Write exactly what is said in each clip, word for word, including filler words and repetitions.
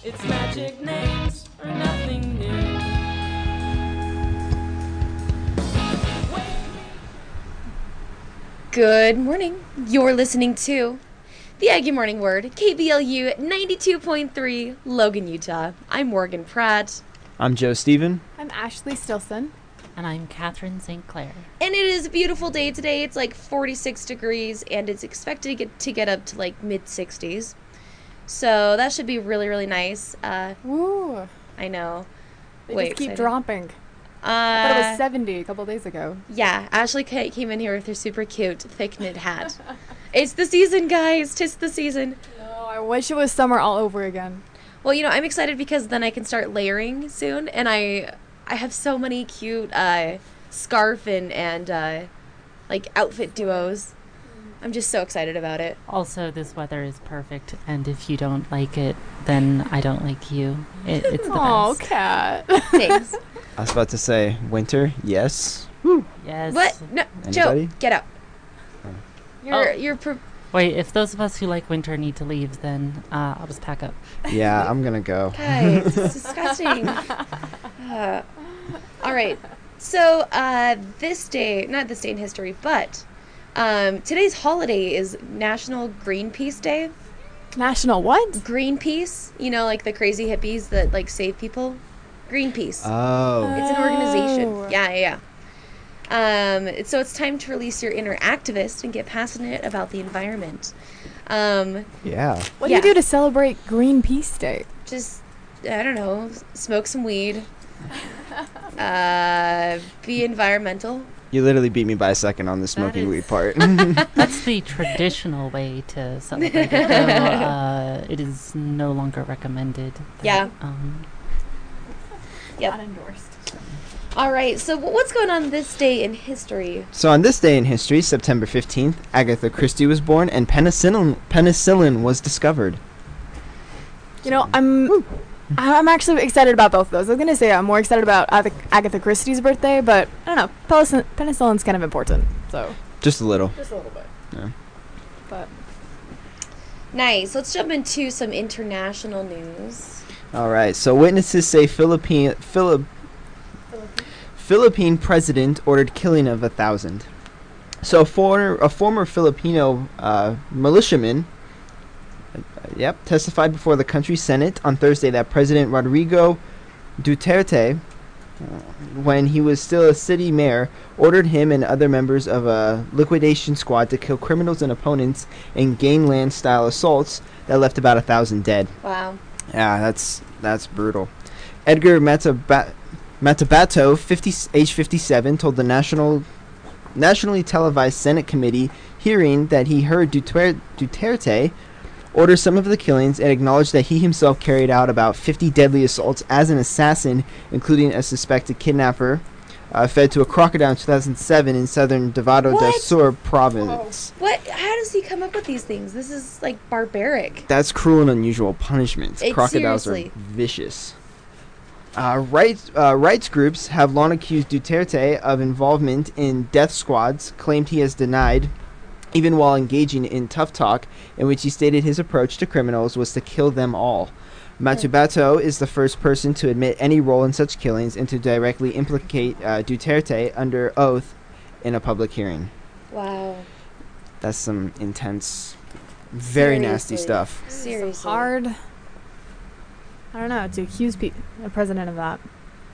It's magic names or nothing new. Good morning. You're listening to the Aggie Morning Word, K B L U ninety-two point three, Logan, Utah. I'm Morgan Pratt. I'm Joe Steven. I'm Ashley Stilson. And I'm Catherine Saint Clair. And it is a beautiful day today. It's like forty-six degrees, and it's expected to get, to get up to like mid-sixties. So that should be really, really nice. Uh, Woo. I know. They Way just keep excited. dropping. Uh, I thought it was seventy a couple days ago. Yeah, Ashley ca- came in here with her super cute thick knit hat. It's the season, guys. 'Tis the season. No, I wish it was summer all over again. Well, you know, I'm excited because then I can start layering soon, and I I have so many cute uh, scarf and, and uh, like outfit duos. I'm just so excited about it. Also, this weather is perfect, and if you don't like it, then I don't like you. It, it's the Oh, best. cat. Thanks. I was about to say winter, yes. Yes. What? No, Anybody? Joe, get out. You're Oh. you're. Pro- Wait, if those of us who like winter need to leave, then uh, I'll just pack up. Yeah, I'm gonna go. Guys, it's disgusting. Uh, all right. So uh, this day, not this day in history, but um, today's holiday is National Greenpeace Day. National what? Greenpeace, you know, like the crazy hippies that like save people. Greenpeace. Oh, It's an organization. Oh. Yeah, yeah, yeah. Um, it's- so it's time to release your inner activist and get passionate about the environment. Um, yeah. What Yeah. do you do to celebrate Greenpeace Day? just, I don't know, s- smoke some weed. Uh, be environmental. You literally beat me by a second on the smoking is- weed part. That's the traditional way to celebrate it, though. Uh, it is no longer recommended. that, Yeah. Um, Yep. Not endorsed. All right, so wh- what's going on this day in history? So on this day in history, September fifteenth, Agatha Christie was born and penicillin penicillin was discovered. You know, I'm I'm actually excited about both of those. I was going to say I'm more excited about Ag- Agatha Christie's birthday, but I don't know. Penicillin, penicillin's kind of important. So, Just a little. just a little bit. Yeah. But Nice. Let's jump into some international news. All right. So witnesses say Philippine Philip Philippine president ordered killing of a thousand. So a former a former Filipino uh, militiaman, uh, yep, testified before the country's Senate on Thursday that President Rodrigo Duterte, uh, when he was still a city mayor, ordered him and other members of a liquidation squad to kill criminals and opponents in gangland-style assaults that left about a thousand dead. Wow. Yeah, that's that's brutal. Edgar Mataba- Matabato, fifty, age fifty-seven, told the national, nationally televised Senate committee hearing that he heard Duter- Duterte order some of the killings and acknowledged that he himself carried out about fifty deadly assaults as an assassin, including a suspected kidnapper, uh, fed to a crocodile in two thousand seven in southern Davao del What? Sur province. What? How does he come up with these things? This is like barbaric. That's cruel and unusual punishment. It- Crocodiles seriously. are vicious. Uh, rights, uh, rights groups have long accused Duterte of involvement in death squads, claimed he has denied, even while engaging in tough talk, in which he stated his approach to criminals was to kill them all. Matubato is the first person to admit any role in such killings and to directly implicate uh, Duterte under oath in a public hearing. Wow. That's some intense, very nasty Seriously. stuff. Seriously. so hard. I don't know, to accuse pe- a president of that.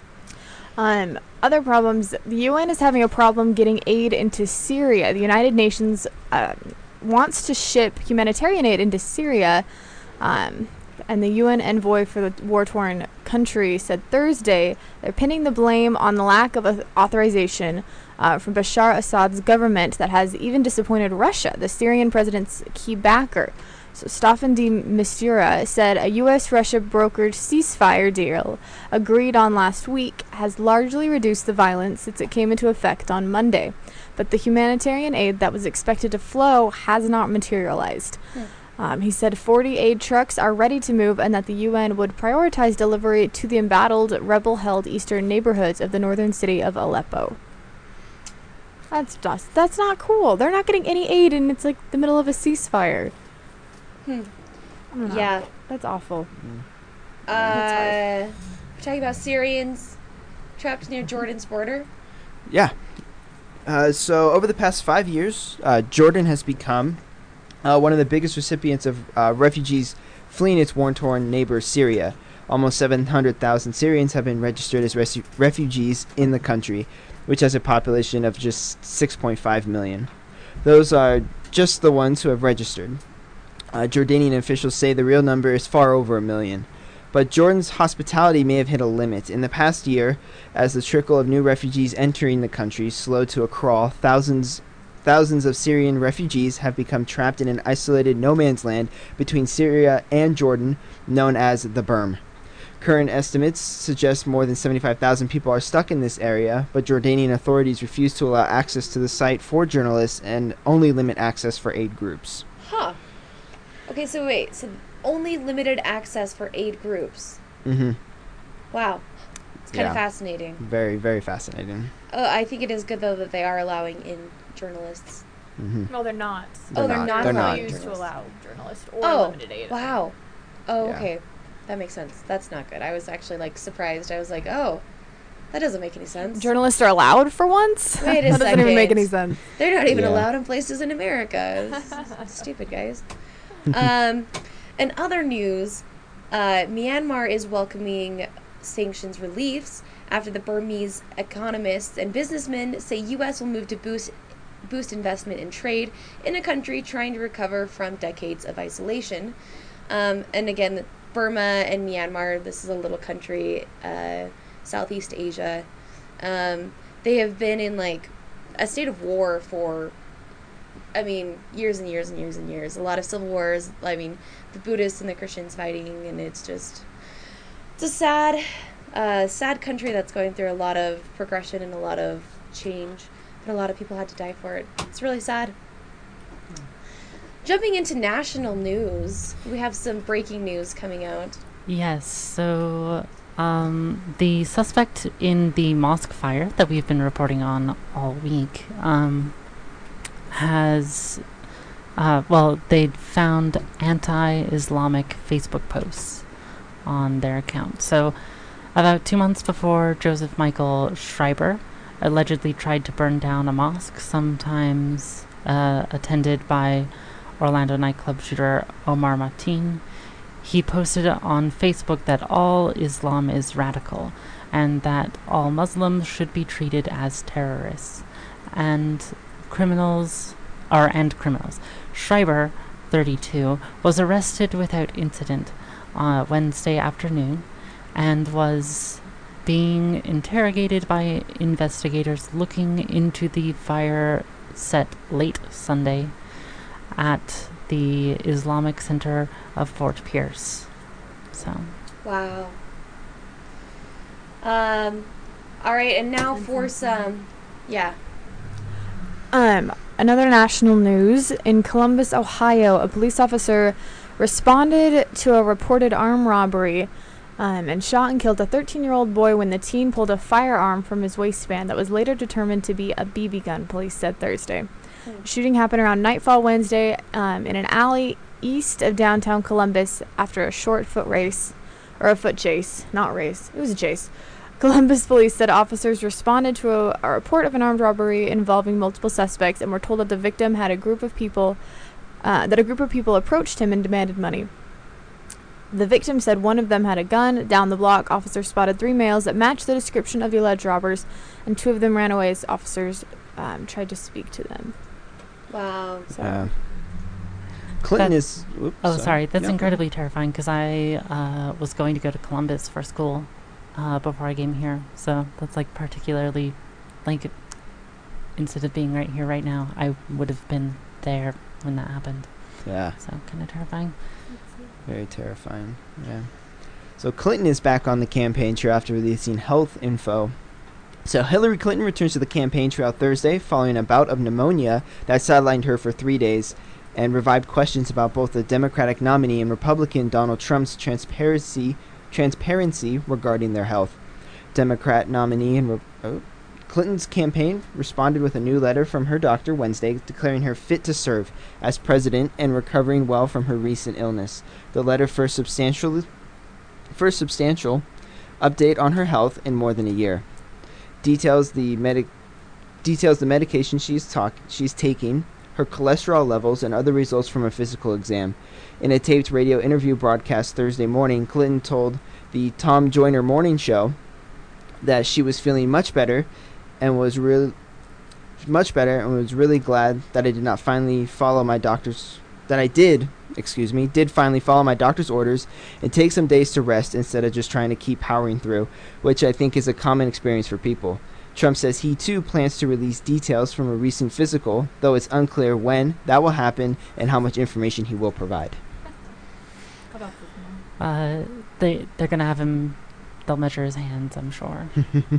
Um, other problems. The U N is having a problem getting aid into Syria. The United Nations uh, wants to ship humanitarian aid into Syria, um, and the U N envoy for the war-torn country said Thursday they're pinning the blame on the lack of a- authorization uh, from Bashar Assad's government that has even disappointed Russia, the Syrian president's key backer. So Staffan de Mistura said a U S-Russia brokered ceasefire deal agreed on last week has largely reduced the violence since it came into effect on Monday. But the humanitarian aid that was expected to flow has not materialized. Hmm. Um, he said forty aid trucks are ready to move and that the U N would prioritize delivery to the embattled, rebel-held eastern neighborhoods of the northern city of Aleppo. That's just, that's not cool. They're not getting any aid and it's like the middle of a ceasefire. Hmm. I don't know. Yeah. That's awful. Uh, we're talking about Syrians trapped near Jordan's border. Yeah. Uh, so over the past five years, uh, Jordan has become uh, one of the biggest recipients of uh, refugees fleeing its war-torn neighbor Syria. Almost seven hundred thousand Syrians have been registered as resu- refugees in the country, which has a population of just six point five million. Those are just the ones who have registered. Uh, Jordanian officials say the real number is far over a million. But Jordan's hospitality may have hit a limit. In the past year, as the trickle of new refugees entering the country slowed to a crawl, thousands thousands of Syrian refugees have become trapped in an isolated no-man's land between Syria and Jordan, known as the Berm. Current estimates suggest more than seventy-five thousand people are stuck in this area, but Jordanian authorities refuse to allow access to the site for journalists and only limit access for aid groups. Huh. Okay, so wait. So only limited access for aid groups. Mm-hmm. Wow. It's kind Yeah. of fascinating. Very, very fascinating. Oh, I think it is good, though, that they are allowing in journalists. Mm-hmm. No, they're not. Oh, they're not They're allowing not. Refuse to journalists. allow journalists or Oh, limited aid. wow. Oh, Yeah. okay. That makes sense. That's not good. I was actually, like, surprised. I was like, oh, that doesn't make any sense. Journalists are allowed for once? Wait a that doesn't even make second. any sense. They're not even Yeah. allowed in places in America. It's stupid, guys. Um, in other news, uh, Myanmar is welcoming sanctions reliefs after the Burmese economists and businessmen say U S will move to boost boost investment and trade in a country trying to recover from decades of isolation. Um, and again, Burma and Myanmar, this is a little country, uh, Southeast Asia. Um, they have been in like a state of war for, I mean, years and years and years and years. A lot of civil wars. I mean, the Buddhists and the Christians fighting, and it's just, it's a sad, uh, sad country that's going through a lot of progression and a lot of change, and a lot of people had to die for it. It's really sad. Jumping into national news, we have some breaking news coming out. Yes, so um, the suspect in the mosque fire that we've been reporting on all week um, has, uh, well, they'd found anti-Islamic Facebook posts on their account. So about two months before Joseph Michael Schreiber allegedly tried to burn down a mosque, sometimes uh, attended by Orlando nightclub shooter Omar Mateen, he posted on Facebook that all Islam is radical and that all Muslims should be treated as terrorists and criminals are and criminals. Schreiber, thirty-two, was arrested without incident uh, Wednesday afternoon and was being interrogated by investigators looking into the fire set late Sunday at the Islamic Center of Fort Pierce. So, Wow. Um, all right, and now for some, yeah. Um, another national news. In Columbus, Ohio, a police officer responded to a reported armed robbery um, and shot and killed a thirteen-year-old boy when the teen pulled a firearm from his waistband that was later determined to be a B B gun, police said Thursday. Hmm. Shooting happened around nightfall Wednesday um, in an alley east of downtown Columbus after a short foot race, or a foot chase, not race. It was a chase. Columbus police said officers responded to a, a report of an armed robbery involving multiple suspects and were told that the victim had a group of people, uh, that a group of people approached him and demanded money. The victim said one of them had a gun. Down the block, officers spotted three males that matched the description of the alleged robbers, and two of them ran away as officers um, tried to speak to them. Wow. So, Uh, Clinton That- is. Oops, oh, sorry, that's No. incredibly terrifying because I uh, was going to go to Columbus for school uh, before I came here. So that's like particularly, like, instead of being right here right now, I would have been there when that happened. Yeah, So kind of terrifying. very terrifying. Yeah. So Clinton is back on the campaign trail after releasing health info. So Hillary Clinton returns to the campaign trail Thursday following a bout of pneumonia that sidelined her for three days and revived questions about both the Democratic nominee and Republican Donald Trump's transparency transparency regarding their health. Democrat nominee and Re- oh, Clinton's campaign responded with a new letter from her doctor Wednesday declaring her fit to serve as president and recovering well from her recent illness. The letter first substantially first substantial update on her health in more than a year. Details the medic details the medication she's talk she's taking, her cholesterol levels, and other results from a physical exam. In a taped radio interview broadcast Thursday morning, Clinton told the Tom Joyner Morning Show that she was feeling much better and was real much better and was really glad that I did not finally follow my doctor's that I did, excuse me, did finally follow my doctor's orders and take some days to rest instead of just trying to keep powering through, which I think is a common experience for people. Trump says he too plans to release details from a recent physical, though it's unclear when that will happen and how much information he will provide. Uh, they they're gonna have him. They'll measure his hands, I'm sure.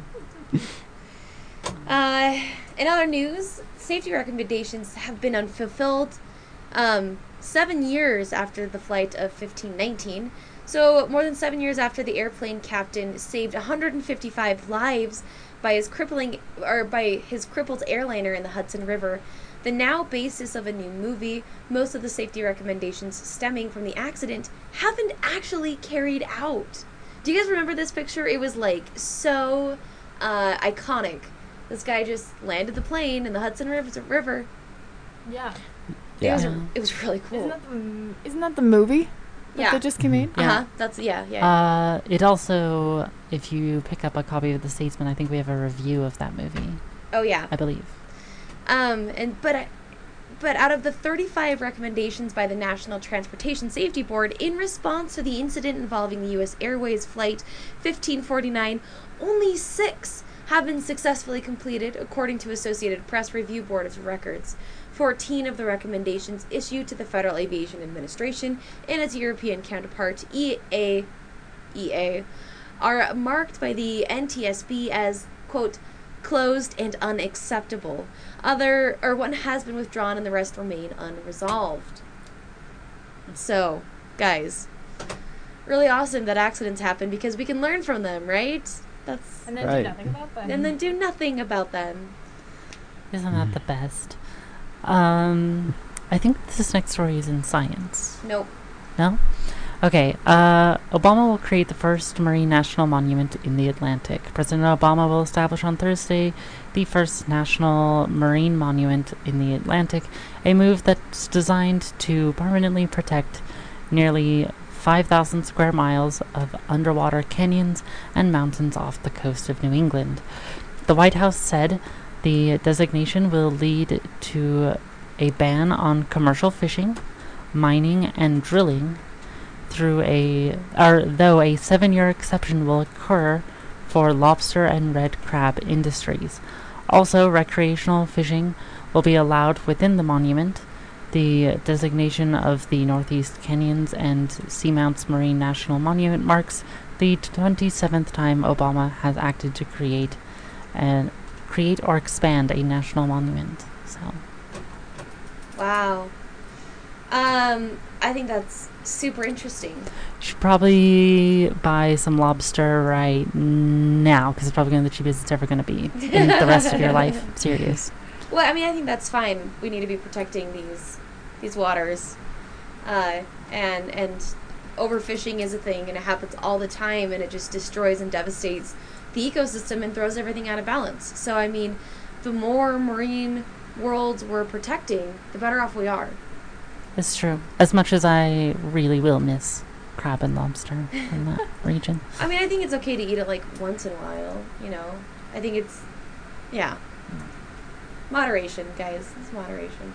Uh, in other news, safety recommendations have been unfulfilled um, seven years after the flight of fifteen nineteen. So more than seven years after the airplane captain saved one hundred fifty-five lives by his crippling or by his crippled airliner in the Hudson River, the now basis of a new movie, most of the safety recommendations stemming from the accident haven't actually carried out. Do you guys remember this picture? It was like so uh, iconic. This guy just landed the plane in the Hudson River. Yeah. It was Yeah. it was really cool. Isn't that the, isn't that the movie that Yeah. they just came out? Uh Yeah. huh. That's yeah yeah. Uh, it also, if you pick up a copy of The Statesman, I think we have a review of that movie, oh yeah. I believe. Um, and but I, but out of the thirty-five recommendations by the National Transportation Safety Board in response to the incident involving the U S Airways flight fifteen forty-nine, only six have been successfully completed, according to Associated Press Review Board of Records. fourteen of the recommendations issued to the Federal Aviation Administration and its European counterpart, E A E A, are marked by the N T S B as, quote, closed and unacceptable. Other, or one has been withdrawn and the rest remain unresolved. So, guys, really awesome that accidents happen because we can learn from them, right? That's And then Right. do nothing about them. and then do nothing about them. Isn't that the best? Um, I think this next story is in science. Nope. No? Okay. Uh, Obama will create the first marine national monument in the Atlantic. President Obama will establish on Thursday the first national marine monument in the Atlantic, a move that's designed to permanently protect nearly five thousand square miles of underwater canyons and mountains off the coast of New England. The White House said the designation will lead to a ban on commercial fishing, mining, and drilling through a or though a seven-year exception will occur for lobster and red crab industries. Also, recreational fishing will be allowed within the monument. The designation of the Northeast Canyons and Seamounts Marine National Monument marks the twenty-seventh time Obama has acted to create and create or expand a national monument. So, Wow. Um, I think that's super interesting. you should probably buy some lobster right now because it's probably going to be the cheapest it's ever going to be in the rest of your life. Serious. Well, I mean, I think that's fine. We need to be protecting these these waters, uh, and and overfishing is a thing, and it happens all the time, and it just destroys and devastates the ecosystem and throws everything out of balance. So, I mean, the more marine worlds we're protecting, the better off we are. It's true. As much as I really will miss crab and lobster in that region. I mean, I think it's okay to eat it like once in a while. You know, I think it's yeah, moderation, guys. It's moderation.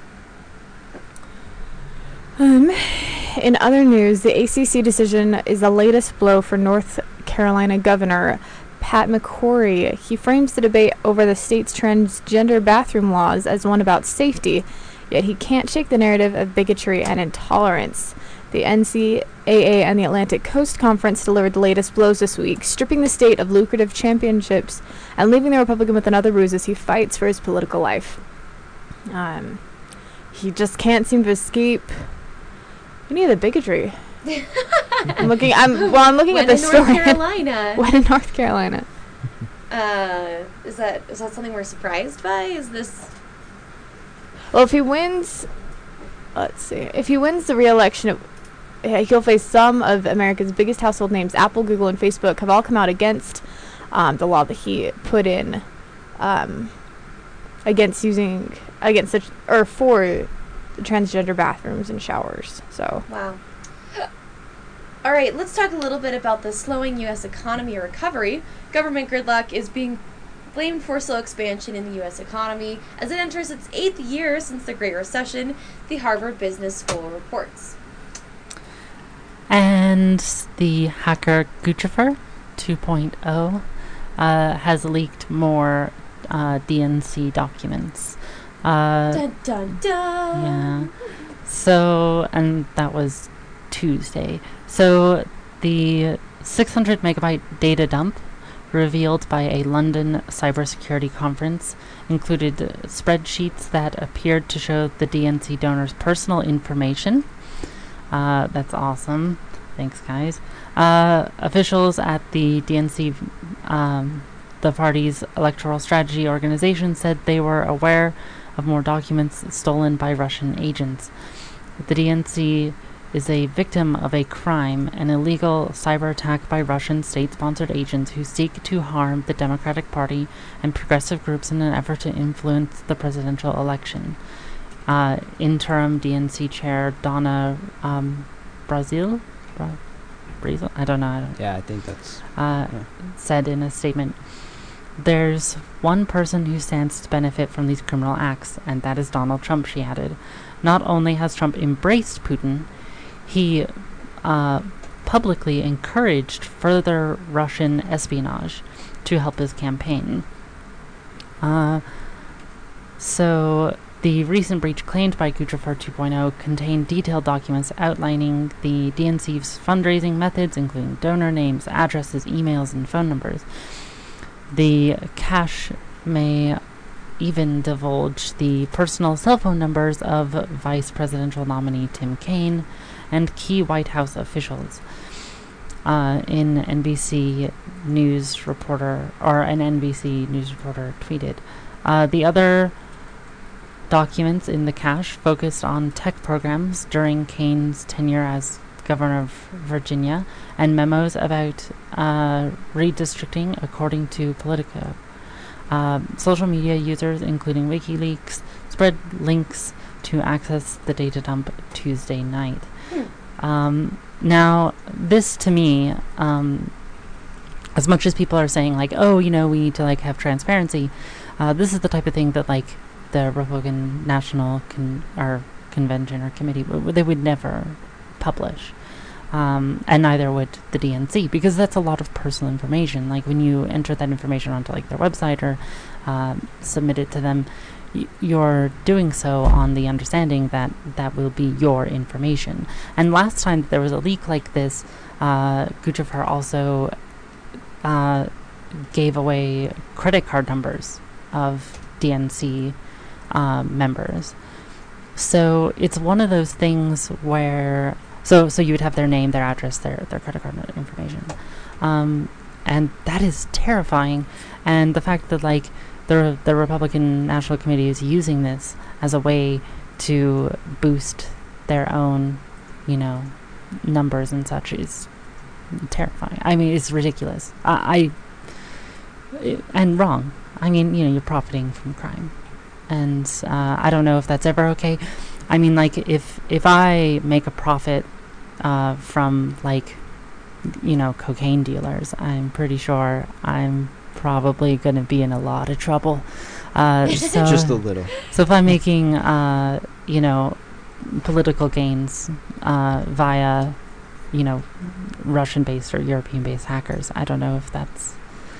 Um, in other news, the A C C decision is the latest blow for North Carolina Governor Pat McCrory. He frames the debate over the state's transgender bathroom laws as one about safety, yet he can't shake the narrative of bigotry and intolerance. The N C A A and the Atlantic Coast Conference delivered the latest blows this week, stripping the state of lucrative championships and leaving the Republican with another ruse as he fights for his political life. Um, he just can't seem to escape any of the bigotry. I'm looking. I'm well. I'm looking When at this in North story. Carolina, When in North Carolina. uh, is that is that something we're surprised by? Is this? Well, if he wins, let's see. If he wins the re-election, it, he'll face some of America's biggest household names. Apple, Google, and Facebook have all come out against um, the law that he put in um, against using against such or for transgender bathrooms and showers. So Wow. All right, let's talk a little bit about the slowing U S economy recovery. Government gridlock is being blamed for slow expansion in the U S economy as it enters its eighth year since the Great Recession, the Harvard Business School reports. And the hacker Guccifer two point oh uh, has leaked more uh, D N C documents. Uh, Dun dun dun! Yeah. So, and that was Tuesday. So, the six hundred megabyte data dump revealed by a London cybersecurity conference included uh, spreadsheets that appeared to show the D N C donor's personal information. Uh, that's awesome. Thanks, guys. Uh, officials at the D N C, um, the party's electoral strategy organization, said they were aware of more documents stolen by Russian agents. The D N C is a victim of a crime, an illegal cyber attack by Russian state-sponsored agents who seek to harm the Democratic Party and progressive groups in an effort to influence the presidential election. Uh, interim D N C chair Donna um, Brazil, Bra- Brazil, I don't know. I don't, Yeah, I think that's. uh, Yeah. said in a statement, "There's one person who stands to benefit from these criminal acts, and that is Donald Trump," she added. Not only has Trump embraced Putin, he uh, publicly encouraged further Russian espionage to help his campaign. Uh, so the recent breach claimed by Guccifer two point oh contained detailed documents outlining the D N C's fundraising methods, including donor names, addresses, emails, and phone numbers. The cache may even divulge the personal cell phone numbers of vice presidential nominee Tim Kaine and key White House officials. Uh, in N B C News reporter, or an N B C News reporter tweeted, uh, the other documents in the cache focused on tech programs during Kaine's tenure as governor of Virginia and memos about uh, redistricting, according to Politico. Uh, social media users, including WikiLeaks, spread links to access the data dump Tuesday night. Hmm. Um, now, this to me, um, as much as people are saying like, oh, you know, we need to like have transparency, uh, this is the type of thing that like the Republican National con- or Convention or Committee, w- they would never publish. Um, and neither would the D N C, because that's a lot of personal information. Like when you enter that information onto like their website or um, submit it to them, y- you're doing so on the understanding that that will be your information. And last time that there was a leak like this, uh, Guccifer also uh, gave away credit card numbers of D N C uh, members. So it's one of those things where So, so you would have their name, their address, their their credit card information, um, and that is terrifying. And the fact that like the the Republican National Committee is using this as a way to boost their own, you know, numbers and such is terrifying. I mean, it's ridiculous. I, I and wrong. I mean, you know, you're profiting from crime, and uh, I don't know if that's ever okay. I mean, like, if if I make a profit uh, from, like, you know, cocaine dealers, I'm pretty sure I'm probably going to be in a lot of trouble. Uh, so, Just a little. so if I'm making, uh, you know, political gains uh, via, you know, Russian-based or European-based hackers, I don't know if that's...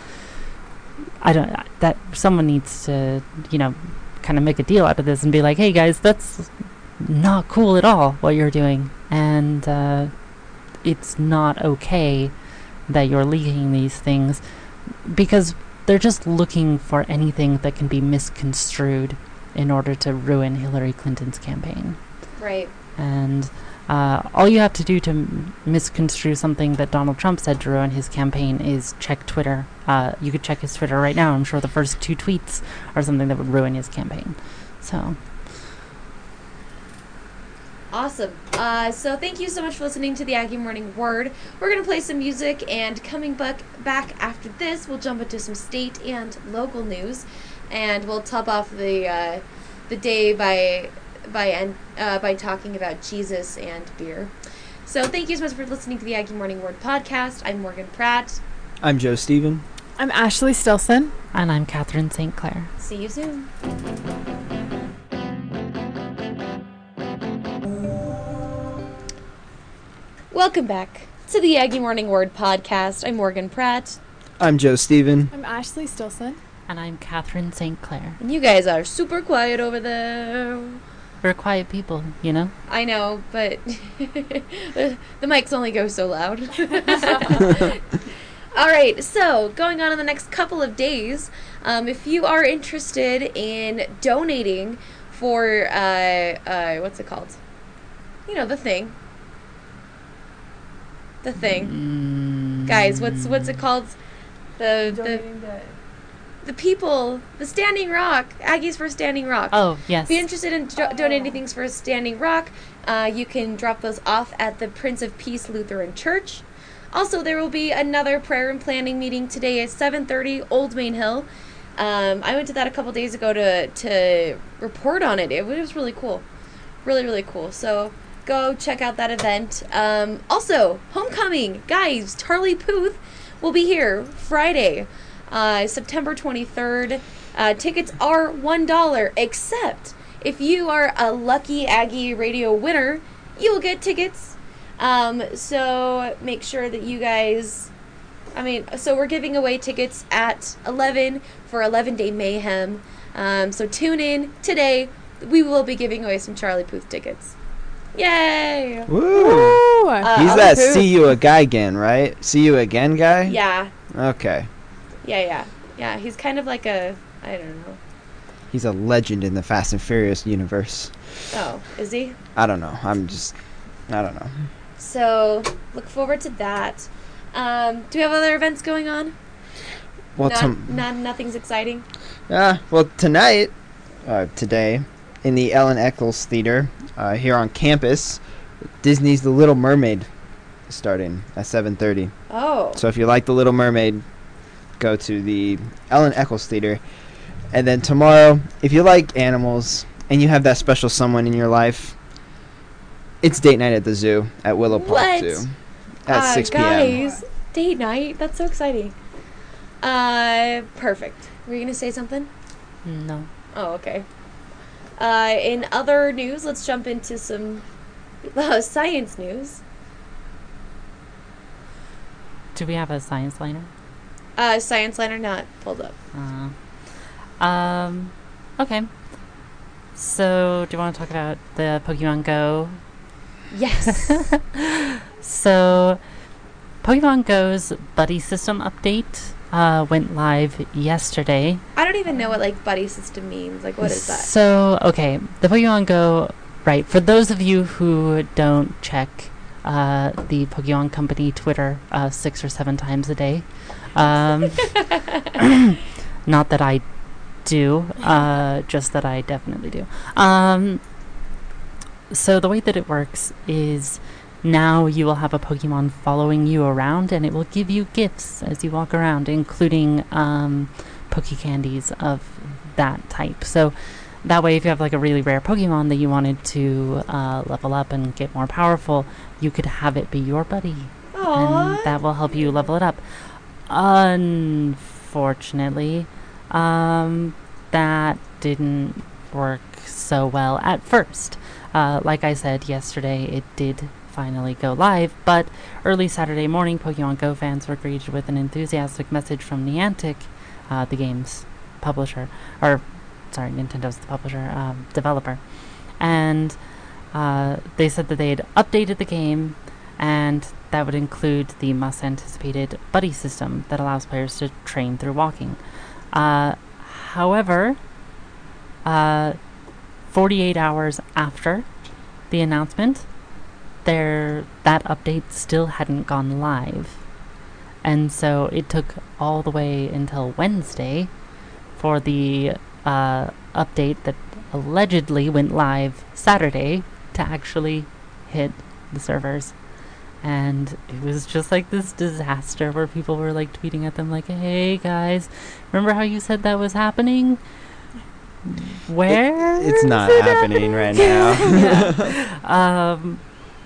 I don't... That someone needs to, you know, kind of make a deal out of this and be like, hey, guys, that's not cool at all what you're doing, and uh, it's not okay that you're leaking these things, because they're just looking for anything that can be misconstrued in order to ruin Hillary Clinton's campaign. Right. And uh, all you have to do to m- misconstrue something that Donald Trump said to ruin his campaign is check Twitter. Uh, you could check his Twitter right now. I'm sure the first two tweets are something that would ruin his campaign. So... Awesome. Uh, so thank you so much for listening to the Aggie Morning Word. We're going to play some music, and coming back, back after this, we'll jump into some state and local news, and we'll top off the uh, the day by by uh, by talking about Jesus and beer. So thank you so much for listening to the Aggie Morning Word podcast. I'm Morgan Pratt. I'm Joe Steven. I'm Ashley Stilson. And I'm Catherine Saint Clair. See you soon. Welcome back to the Aggie Morning Word podcast. I'm Morgan Pratt. I'm Joe Steven. I'm Ashley Stilson. And I'm Catherine Saint Clair. And you guys are super quiet over there. We're quiet people, you know? I know, but the, the mics only go so loud. All right, so going on in the next couple of days, um, if you are interested in donating for, uh, uh, what's it called? You know, the thing. The thing. Mm. Guys, what's what's it called? The the the people, the Standing Rock, Aggies for Standing Rock. Oh, yes. If you're interested in do- donating things for Standing Rock, uh, you can drop those off at the Prince of Peace Lutheran Church. Also, there will be another prayer and planning meeting today at seven thirty, Old Main Hill. Um, I went to that a couple days ago to to report on it. It was really cool. Really, really cool. So go check out that event. Um, also, homecoming. Guys, Charlie Puth will be here Friday, uh, September twenty-third. Uh, tickets are one dollar, except if you are a lucky Aggie Radio winner, you will get tickets. Um, so make sure that you guys... I mean, so we're giving away tickets at eleven for eleven Day Mayhem. Um, so tune in today. We will be giving away some Charlie Puth tickets. Yay! Woo! Woo! Uh, He's I'll that approve. see you a guy again, right? See you again guy? Yeah, Okay. yeah, yeah. Yeah, he's kind of like a... I don't know. He's a legend in the Fast and Furious universe. Oh, is he? I don't know. I'm just... I don't know. So, look forward to that. Um, do we have other events going on? Well, Not, tom- not, nothing's exciting? uh, well tonight, uh, today, in the Ellen Eccles Theater, uh, here on campus, Disney's The Little Mermaid is starting at seven thirty. Oh. So if you like The Little Mermaid, go to the Ellen Eccles Theater. And then tomorrow, if you like animals and you have that special someone in your life, it's date night at the zoo at Willow Park What? Zoo at uh, six p.m. Guys, date night. That's so exciting. Uh, perfect. Were you going to say something? No. Oh, okay. Uh, in other news, let's jump into some uh, science news. Do we have a science liner? Uh, science liner not pulled up. Uh, um, okay. So, do you want to talk about the Pokemon Go? Yes. So, Pokemon Go's buddy system update uh, went live yesterday. I don't even know what, like, buddy system means. Like, what is that? So, okay, the Pokemon Go, right, for those of you who don't check uh, the Pokemon Company Twitter uh, six or seven times a day, um, not that I do, uh, just that I definitely do. Um, so the way that it works is now you will have a Pokemon following you around, and it will give you gifts as you walk around, including um, Poke Candies of that type. So that way, if you have like a really rare Pokemon that you wanted to uh, level up and get more powerful, you could have it be your buddy. Aww. And that will help you level it up. Unfortunately, um, that didn't work so well at first. Uh, like I said yesterday, it did finally go live, but early Saturday morning, Pokemon Go fans were greeted with an enthusiastic message from Niantic, uh, the game's publisher, or sorry, Nintendo's the publisher, um, developer, and uh, they said that they had updated the game, and that would include the much-anticipated buddy system that allows players to train through walking. Uh, however, uh, forty-eight hours after the announcement, there that update still hadn't gone live. And so it took all the way until Wednesday for the uh, update that allegedly went live Saturday to actually hit the servers. And it was just like this disaster where people were like tweeting at them like, hey guys, remember how you said that was happening? Where? It, it's not is it happening right now. um,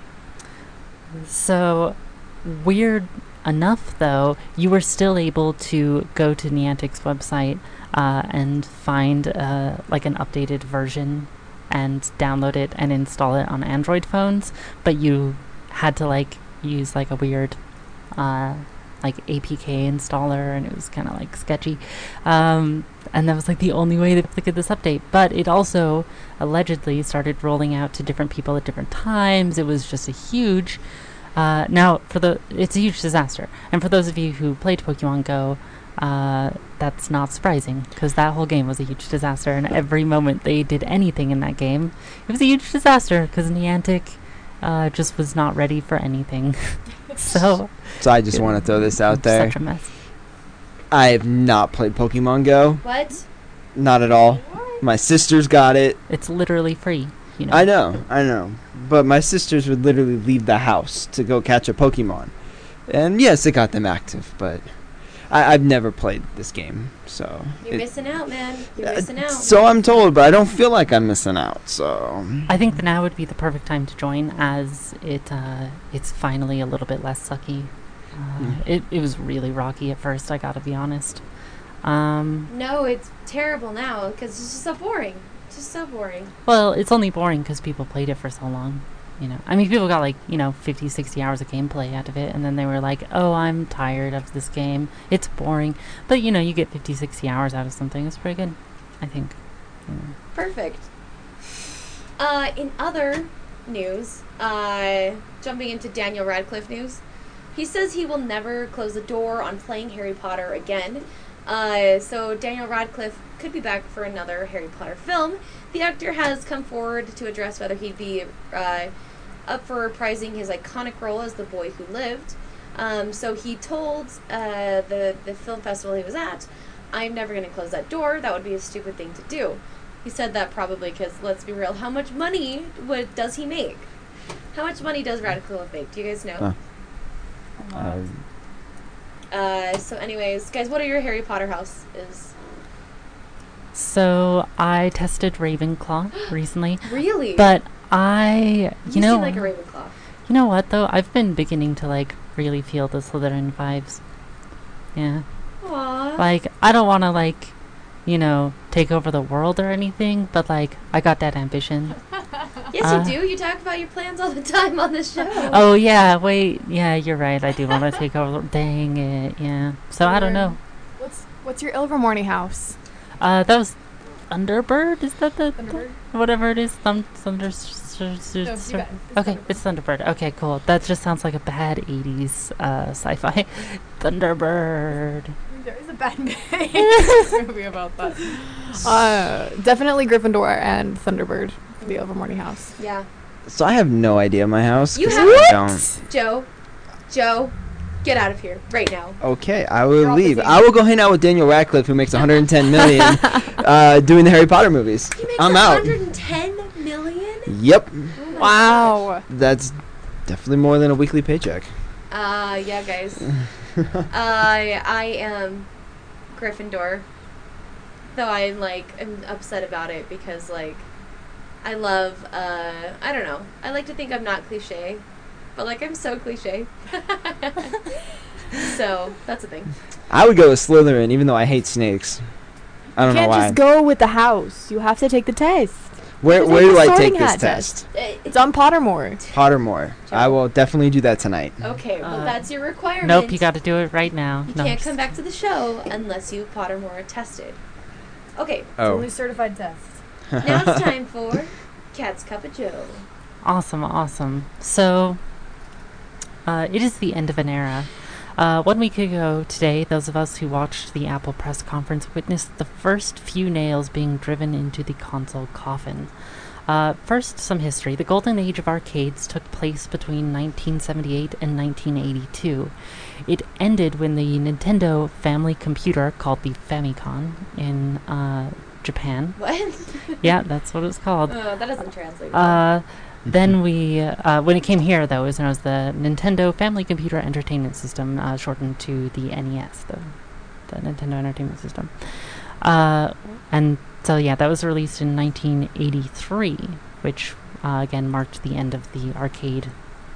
so, weird enough though, you were still able to go to Niantic's website uh, and find uh, like an updated version and download it and install it on Android phones, but you had to like use like a weird uh, like A P K installer, and it was kind of like sketchy. Um, and that was like the only way to get this update. But it also allegedly started rolling out to different people at different times. It was just a huge. Uh, now, for the it's a huge disaster. And for those of you who played Pokemon Go, uh, that's not surprising because that whole game was a huge disaster. And every moment they did anything in that game, it was a huge disaster because Niantic uh, just was not ready for anything. so, So I just want to throw this out there. Such a mess. I have not played Pokemon Go. What? Not at all. My sisters got it. It's literally free. You know. I know, I know. But my sisters would literally leave the house to go catch a Pokemon. And yes, it got them active, but I, I've never played this game, so... You're it- missing out, man. You're Uh, missing out. So I'm told, but I don't feel like I'm missing out, so... I think that now would be the perfect time to join, as it uh, it's finally a little bit less sucky. Uh, Mm. it it was really rocky at first. I gotta be honest. Um, No, it's terrible now because it's just so boring. It's just so boring. well, it's only boring because people played it for so long. You know, I mean, people got like you know fifty, sixty hours of gameplay out of it, and then they were like, "Oh, I'm tired of this game. It's boring." But you know, you get fifty, sixty hours out of something. It's pretty good, I think. You know. Perfect. Uh, in other news, uh, jumping into Daniel Radcliffe news, he says he will never close the door on playing Harry Potter again. Uh, so Daniel Radcliffe could be back for another Harry Potter film. The actor has come forward to address whether he'd be uh, up for reprising his iconic role as the boy who lived. Um, so he told uh, the the film festival he was at, "I'm never going to close that door. That would be a stupid thing to do." He said that probably because, let's be real, how much money would does he make? How much money does Radcliffe make? Do you guys know? Huh. Uh, Uh, so anyways, guys, what are your Harry Potter house is? So I tested Ravenclaw recently, Really? but I, you, you know, seem like a Ravenclaw. you know what though? I've been beginning to like really feel the Slytherin vibes. Yeah, Aww. like I don't want to like, you know, take over the world or anything, but like I got that ambition. Yes, uh, you do. You talk about your plans all the time on this show. Oh yeah, wait, yeah, you're right. I do want to take over. Dang it, yeah. So I don't know. What's what's your Ilvermorny house? Uh, that was Thunderbird. Is that the, Thunderbird? the whatever it is? Thun Thunder. s- s- No, s- you bet. It's Okay, Thunderbird. it's Thunderbird. Okay, cool. That just sounds like a bad eighties uh, sci-fi. Thunderbird. There is a bad movie about that. Uh, definitely Gryffindor and Thunderbird for the Ilvermorny house. Yeah. so I have no idea my house. You 'cause have- I don't. Joe, Joe, get out of here right now. Okay, I You're will all leave. busy. I will go hang out with Daniel Radcliffe, who makes one hundred ten million, uh, doing the Harry Potter movies. He makes I'm out. one hundred ten million. Yep, Oh my Wow. that's definitely more than a weekly paycheck. gosh. Uh, yeah, guys. uh, I am Gryffindor. Though I'm like I'm upset about it because like I love uh I don't know. I like to think I'm not cliche, but like I'm so cliche. So that's a thing. I would go with Slytherin, even though I hate snakes. I don't you know can't why. just go with the house. You have to take the test. where take where the do I sorting take this hat test? Uh, It's on Pottermore. Pottermore. I will definitely do that tonight. Okay, well Uh, that's your requirement. Nope, you got to do it right now. You No, can't just- come back to the show unless you Pottermore tested. Okay, Oh. certified test. now it's time for Cat's Cup of Joe. Awesome, awesome. So, uh, it is the end of an era. Uh, one week ago today, those of us who watched the Apple press conference witnessed the first few nails being driven into the console coffin. Uh, first, some history. The golden age of arcades took place between nineteen seventy-eight and nineteen eighty-two. It ended when the Nintendo family computer, called the Famicom, in uh, Japan. What? Yeah, that's what it's called. Oh, that doesn't translate. Uh, Then we, uh, when it came here, though, it was known as the Nintendo Family Computer Entertainment System, uh, shortened to the N E S, the, the Nintendo Entertainment System. Uh, and so, yeah, that was released in nineteen eighty-three, which, uh, again, marked the end of the arcade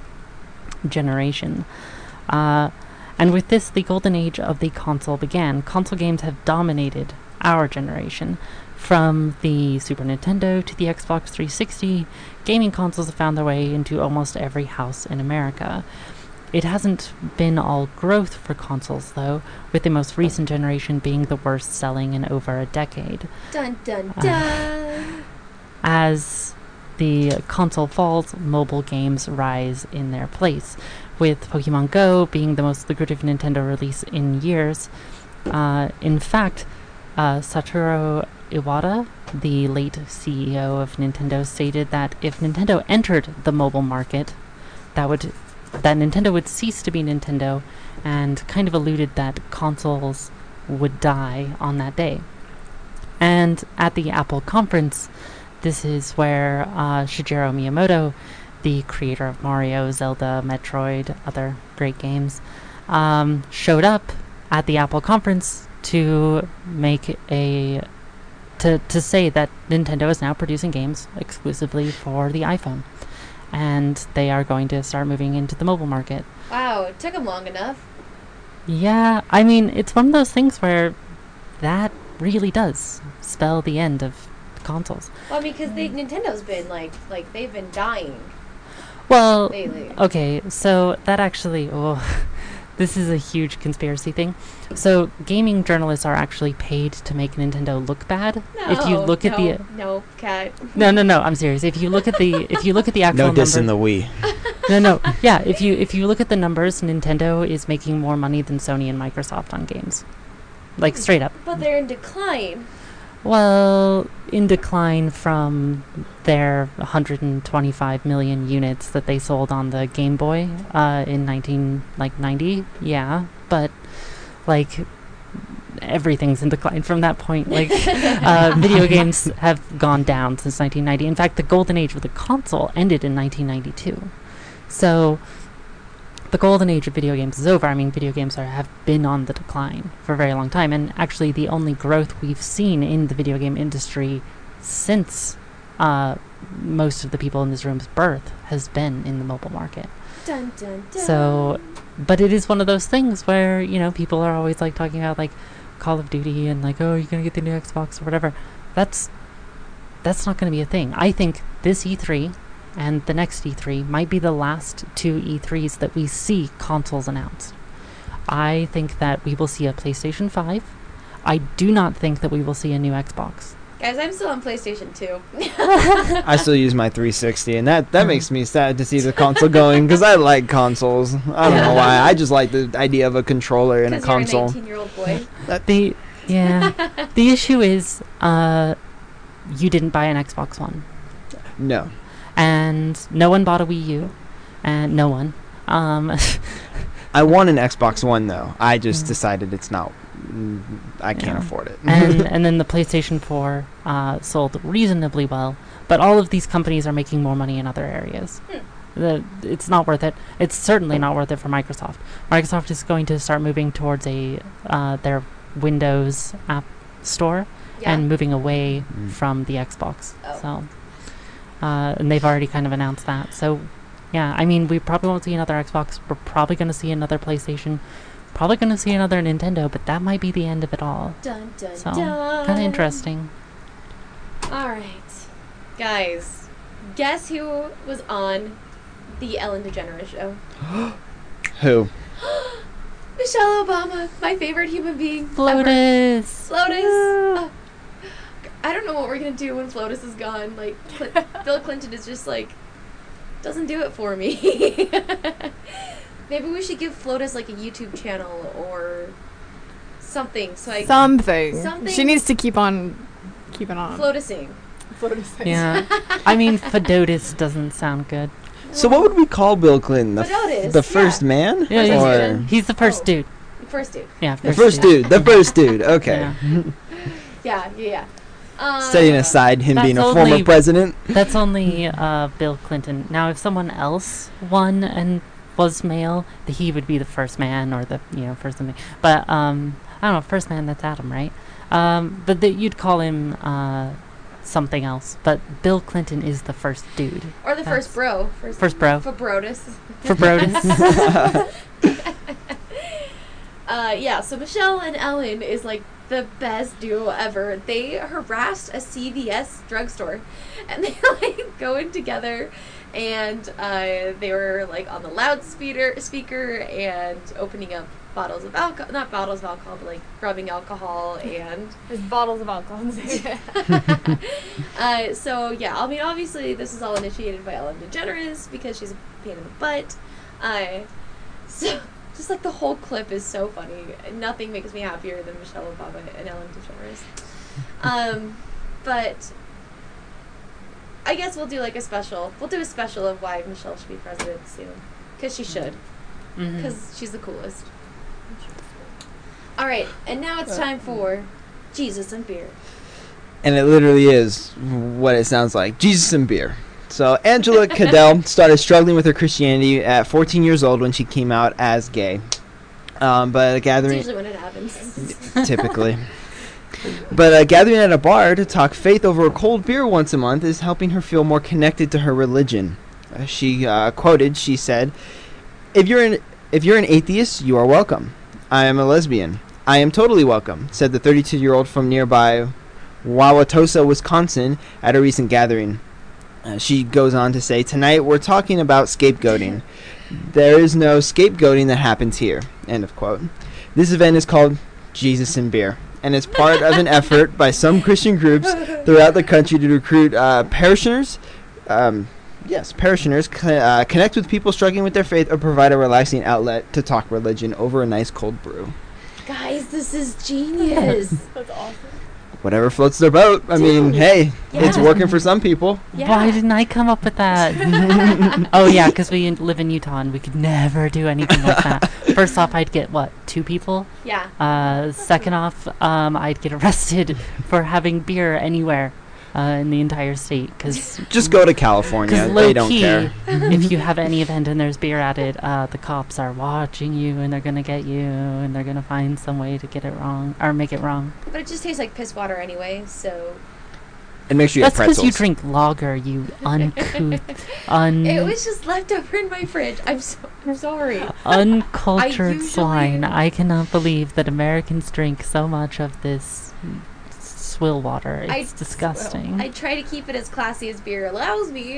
generation. Uh, and with this, the golden age of the console began. Console games have dominated our generation. From the Super Nintendo to the Xbox three sixty, gaming consoles have found their way into almost every house in America. It hasn't been all growth for consoles, though, with the most recent generation being the worst selling in over a decade. Dun dun Uh, dun. As the console falls, mobile games rise in their place, with Pokemon Go being the most lucrative Nintendo release in years. Uh, in fact, uh, Satoru Iwata, the late C E O of Nintendo, stated that if Nintendo entered the mobile market, that would that Nintendo would cease to be Nintendo, and kind of alluded that consoles would die on that day. And at the Apple conference, this is where uh, Shigeru Miyamoto, the creator of Mario, Zelda, Metroid, other great games, um, showed up at the Apple conference to make a to to say that Nintendo is now producing games exclusively for the iPhone, and they are going to start moving into the mobile market. Wow, it took them long enough. Yeah, I mean, it's one of those things where that really does spell the end of consoles. Well, I mean, because they Nintendo's been like like they've been dying Well, lately. okay, so that actually, oh, this is a huge conspiracy thing. So gaming journalists are actually paid to make Nintendo look bad. No, if you look at no, the no cat. no, no, no, I'm serious. If you look at the if you look at the actual No diss in number, the Wii. no, no, yeah. If you if you look at the numbers, Nintendo is making more money than Sony and Microsoft on games, like straight up. But they're in decline. Well, in decline from their one hundred twenty-five million units that they sold on the Game Boy uh, in nineteen like ninety. Yeah, but like everything's in decline from that point. Like uh, video games have gone down since nineteen ninety. In fact, the golden age of the console ended in nineteen ninety-two. So the golden age of video games is over. I mean, video games are, have been on the decline for a very long time, and actually the only growth we've seen in the video game industry since uh, most of the people in this room's birth has been in the mobile market. Dun dun dun. So, but it is one of those things where, you know, people are always like talking about like Call of Duty and like, oh, you're gonna get the new Xbox or whatever. That's that's not gonna be a thing. I think this E three and the next E three might be the last two E threes that we see consoles announced. I think that we will see a PlayStation five. I do not think that we will see a new Xbox. Guys, I'm still on PlayStation two. I still use my three sixty, and that, that makes me sad to see the console going, because I like consoles. I don't know why. I just like the idea of a controller and a Because you're a console. nineteen-year-old boy. The yeah, the issue is uh, you didn't buy an Xbox One, No. and no one bought a Wii U, and no one. Um, I want an Xbox One, though. I just Mm. decided it's not. mm, I can't Yeah. afford it. and and then the PlayStation four uh, sold reasonably well, but all of these companies are making more money in other areas. Hmm. The, it's not worth it. It's certainly not worth it for Microsoft. Microsoft is going to start moving towards a uh, their Windows app store Yeah. and moving away Mm. from the Xbox. Oh. So, uh, and they've already kind of announced that. So, yeah, I mean, we probably won't see another Xbox. We're probably going to see another PlayStation. Probably going to see another Nintendo, but that might be the end of it all. Dun dun So, dun. kind of interesting. All right, guys, guess who was on the Ellen DeGeneres show? Who? Michelle Obama, my favorite human being. ever. Flotus! Flotus. Woo. Uh, I don't know what we're gonna do when Flotus is gone. Like, Cl- Bill Clinton is just like doesn't do it for me. Maybe we should give Flotus like a YouTube channel or something. So I Something. Something- She needs to keep on keeping on. Flotusing. Flotusing. Yeah. I mean, Fedotus doesn't sound good. So what would we call Bill Clinton? The, f- Fedotus, the first yeah. man? Yeah, he's or good. He's the first Oh. dude. First dude. Yeah, the first dude. The first dude. Okay. Yeah. Yeah, yeah, yeah. Uh, Setting aside him That's being a only- former president. That's only uh, Bill Clinton. Now, if someone else won and was male, th- he would be the first man or the you know first something. But um, I don't know, first man. That's Adam, right? Um, but th- you'd call him uh, something else. But Bill Clinton is the first dude. Or the first That's- bro. First, First bro For Brodus. for Brodus. Uh, yeah, so Michelle and Ellen is like the best duo ever. They harassed a C V S drugstore, and they like go in together, and uh, they were like on the loudspeaker speaker and opening up bottles of alcohol, not bottles of alcohol, but like rubbing alcohol and. There's bottles of alcohol in there. uh, so yeah, I mean, obviously this is all initiated by Ellen DeGeneres because she's a pain in the butt. Uh, so. Just like the whole clip is so funny. Nothing makes me happier than Michelle Obama and Ellen DeGeneres. Um, but I guess we'll do like a special. We'll do a special of why Michelle should be president soon, because she should, Mhm. because she's the coolest. All right, and now it's time for Jesus and beer. And it literally is what it sounds like. Jesus and beer. So Angela Cadell started struggling with her Christianity at fourteen years old when she came out as gay. Um, but a That's gathering, usually when it happens. typically. But a gathering at a bar to talk faith over a cold beer once a month is helping her feel more connected to her religion. Uh, she uh, quoted, she said, "If you're an if you're an atheist, you are welcome. I am a lesbian. I am totally welcome," said the thirty-two-year-old from nearby Wauwatosa, Wisconsin, at a recent gathering. Uh, she goes on to say, "Tonight we're talking about scapegoating. There is no scapegoating that happens here." End of quote. This event is called Jesus and Beer, and it's part of an effort by some Christian groups throughout the country to recruit uh, parishioners, um, yes, parishioners, co- uh, connect with people struggling with their faith, or provide a relaxing outlet to talk religion over a nice cold brew. Guys, this is genius. That's awesome. Whatever floats their boat. I mean, Dude. hey, it's Yeah. working for some people. Yeah. Why didn't I come up with that? Oh yeah, because we in- live in Utah and we could never do anything like that. First off, I'd get what two people. Yeah. Uh, second off, um, I'd get arrested for having beer anywhere uh, in the entire state. Because Just go to California. low They don't key, care. if you have any event and there's beer added, uh, the cops are watching you and they're gonna get you and they're gonna find some way to get it wrong or make it wrong. But it just tastes like piss water anyway, so. And make sure you That's have because pretzels. you drink lager, you uncouth, un It was just left over in my fridge. I'm so I'm sorry. uncultured usually- swine. I cannot believe that Americans drink so much of this swill water. I- It's disgusting. I try to keep it as classy as beer allows me.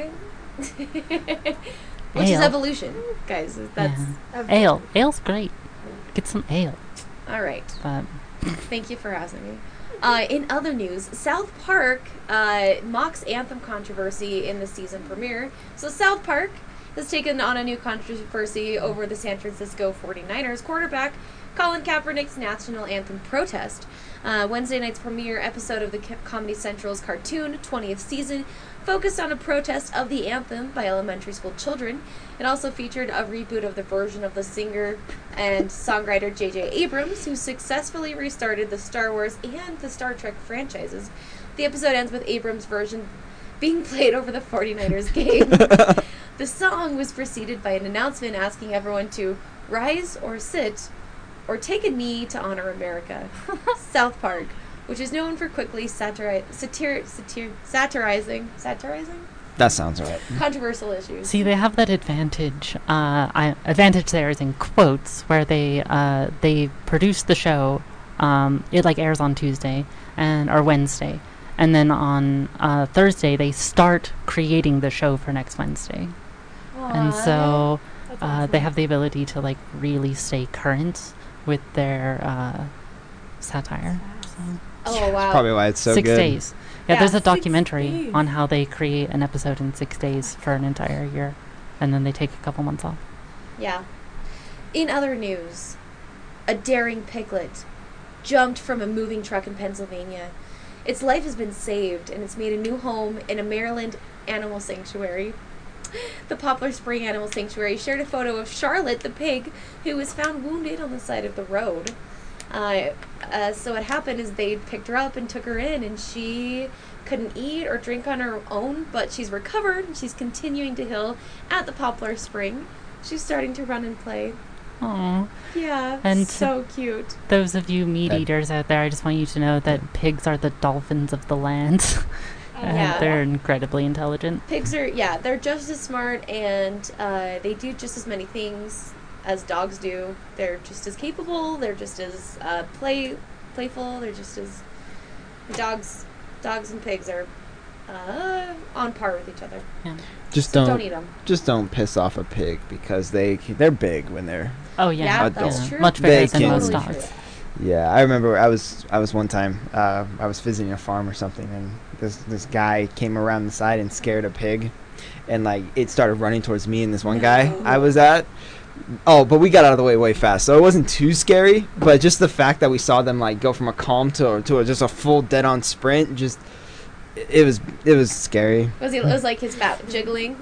Which is Ale. evolution, guys. That's Yeah. Ale. Ale's great. Get some ale. all right. But Thank you for asking me. Uh, in other news, South Park uh, mocks anthem controversy in the season premiere. So South Park has taken on a new controversy over the San Francisco forty-niners quarterback Colin Kaepernick's national anthem protest. Uh, Wednesday night's premiere episode of the Co- Comedy Central's cartoon twentieth season focused on a protest of the anthem by elementary school children. It also featured a reboot of the version of the singer and songwriter J J Abrams, who successfully restarted the Star Wars and the Star Trek franchises. The episode ends with Abrams' version being played over the forty-niners game. The song was preceded by an announcement asking everyone to rise or sit or take a knee to honor America. South Park, which is known for quickly satiri- satir- satir- satirizing satirizing That sounds right. controversial issues. see, they have that advantage. Uh, I, advantage there is in quotes, where they uh, they produce the show. Um, it like airs on Tuesday and or Wednesday, and then on uh, Thursday they start creating the show for next Wednesday. And so That's uh, awesome. they have the ability to like really stay current with their uh, satire. So. Oh wow! Probably why it's so six good. days. Yeah, Yeah, there's a six documentary days. on how they create an episode in six days for an entire year, and then they take a couple months off. Yeah. In other news, a daring piglet jumped from a moving truck in Pennsylvania. Its life has been saved, and it's made a new home in a Maryland animal sanctuary. The Poplar Spring Animal Sanctuary shared a photo of Charlotte the pig, who was found wounded on the side of the road. Uh, uh, so what happened is they picked her up and took her in, and she couldn't eat or drink on her own, but she's recovered, and she's continuing to heal at the Poplar Spring. She's starting to run and play. Aw. Yeah, And so cute. Those of you meat That- eaters out there, I just want you to know that pigs are the dolphins of the land. And Yeah. they're incredibly intelligent. Pigs are, yeah, they're just as smart, and uh, they do just as many things as dogs do. They're just as capable. They're just as uh, play playful. They're just as dogs. Dogs and pigs are uh, on par with each other. Yeah. Just So don't, don't eat them. just don't piss off a pig because they they're big when they're. Oh yeah, Yeah, that's yeah. true. Much They bigger than can- most Totally dogs. true. Yeah, I remember I was I was one time uh, I was visiting a farm or something, and this this guy came around the side and scared a pig, and like it started running towards me and this one guy I was at. Oh, but we got out of the way way fast, so it wasn't too scary. But just the fact that we saw them like go from a calm to to a, just a full dead on sprint, just it, it was it was scary. Was he? It was like his fat jiggling.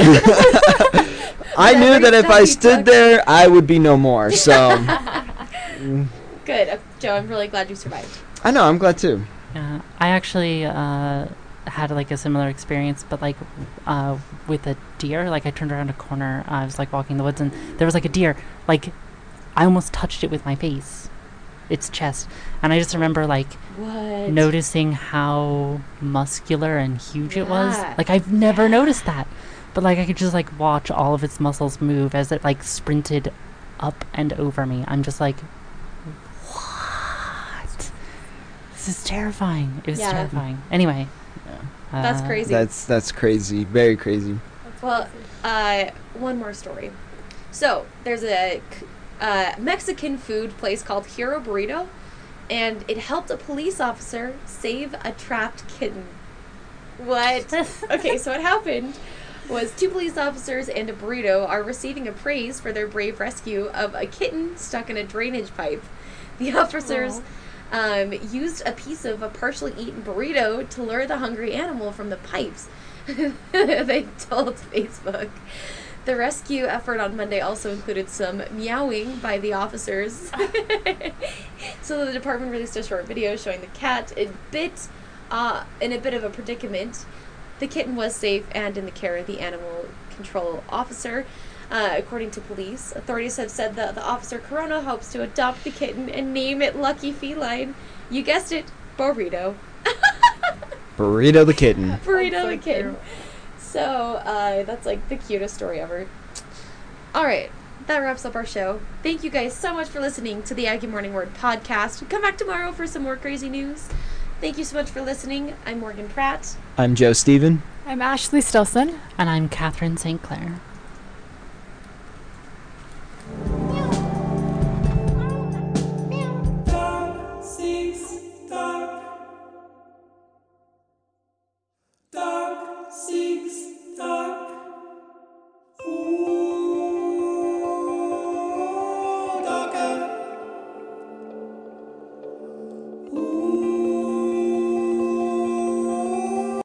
I knew Every that if step I he stood took. there, I would be no more. So Good, uh, Joe. I'm really glad you survived. I know I'm glad too. Yeah, I actually uh, had like a similar experience, but like uh, with a deer. Like I turned around a corner, I was like walking in the woods, and there was like a deer. Like I almost touched it with my face, its chest, and I just remember like What? noticing how muscular and huge it was. Yeah. Like I've never noticed that, but like I could just like watch all of its muscles move as it like sprinted up and over me. I'm just like, what? This is terrifying. It was Yeah. terrifying. Anyway. Yeah. That's uh, crazy. That's that's crazy, very crazy. Well, uh, one more story. So there's a c- uh, Mexican food place called Hero Burrito, and it helped a police officer save a trapped kitten. What? Okay, so what happened was two police officers and a burrito are receiving a praise for their brave rescue of a kitten stuck in a drainage pipe. The officers um, used a piece of a partially eaten burrito to lure the hungry animal from the pipes. They told Facebook. The rescue effort on Monday also included some meowing by the officers. So the department released a short video showing the cat it bit uh, in a bit of a predicament. The kitten was safe and in the care of the animal control officer. Uh, according to police, authorities have said that the officer Corona hopes to adopt the kitten and name it Lucky Feline. You guessed it, Burrito. Burrito the kitten. Burrito That's so the kitten. So, uh, that's like the cutest story ever. Alright, that wraps up our show. Thank you guys so much for listening to the Aggie Morning Word podcast. Come back tomorrow for some more crazy news. Thank you so much for listening. I'm Morgan Pratt. I'm Joe Steven. I'm Ashley Stilson. And I'm Catherine Saint Clair.